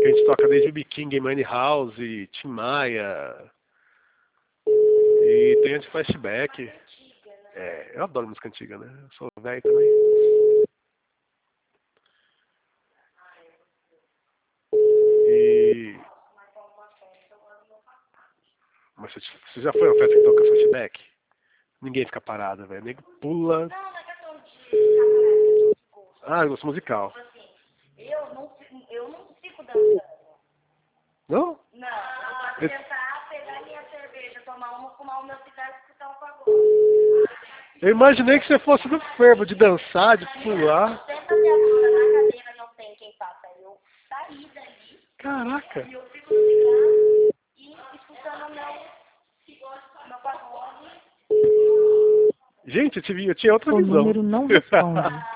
Que a gente toca desde B. King, Money House, Tim Maia. E tem anti-flashback. É, eu adoro música antiga, né? Eu sou velho também. E... Mas você já foi a uma festa que toca flashback? Ninguém fica parado, velho. Nego pula. Não, não é questão de ficar parado, de gosto. Ah, gosto musical. Tipo assim, eu não fico dançando. Não? Não, eu gosto de sentar, pegar minha cerveja, tomar uma, fumar o meu cigarro e escutar um pagode. Eu imaginei que você fosse do fervo, de dançar, de pular. Senta minha bunda na cadeira, não tem quem faça. Eu saí dali. Caraca. E eu fico no cigarro e escutando meu pagode. Gente, eu tinha outra O visão. número não responde.